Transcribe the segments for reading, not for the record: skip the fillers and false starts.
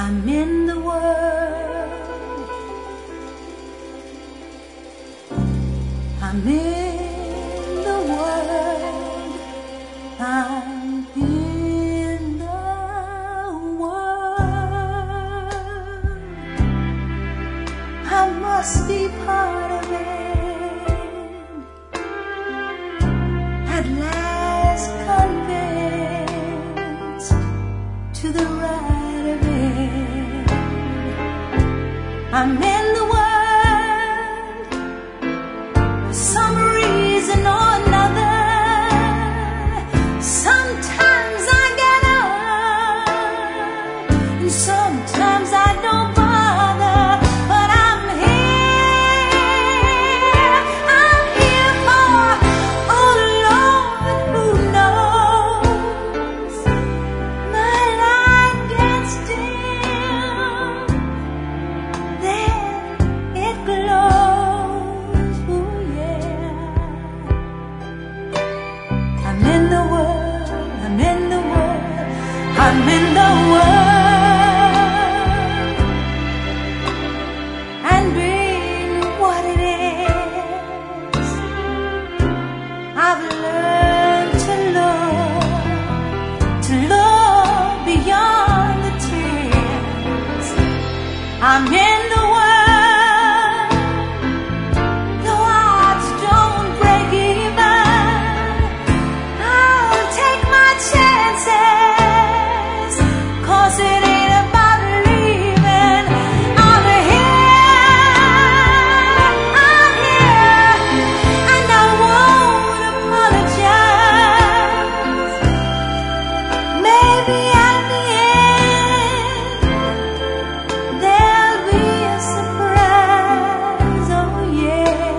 I'm in the world. I'm in the world. I'm in the world. I must be part of it. At last convinced to the right of it. I'm in the world for some reason or another. Sometimes I get up and sometimes I don't bother. But I'm here for, oh Lord, who knows. My light gets dim, then it glows, oh yeah. I'm in the world, I'm in the world, I'm in the world. And being what it is, I've learned to love beyond the tears. I'm in the world, though odds don't break even. I'll take my chances, 'cause it ain't about leaving. I'm here, and I won't apologize. Maybe at the end there'll be a surprise, oh yeah.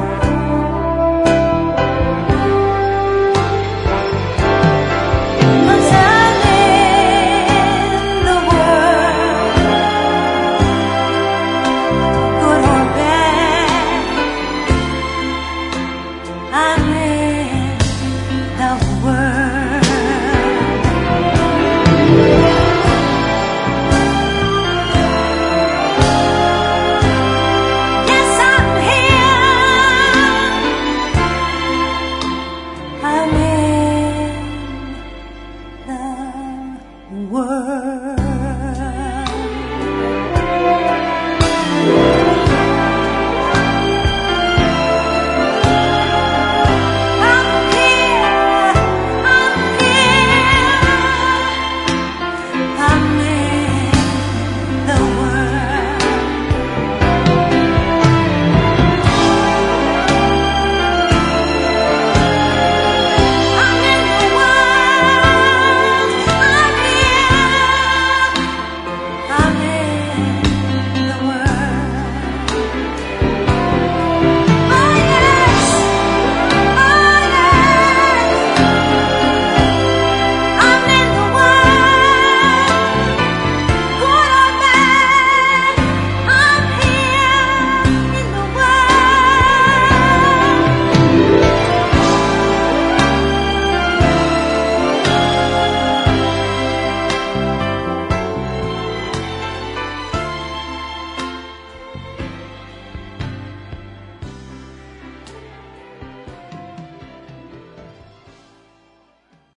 'Cause I'm in the world, good or bad. I'm in the world. Yes, I'm here. I'm in the world.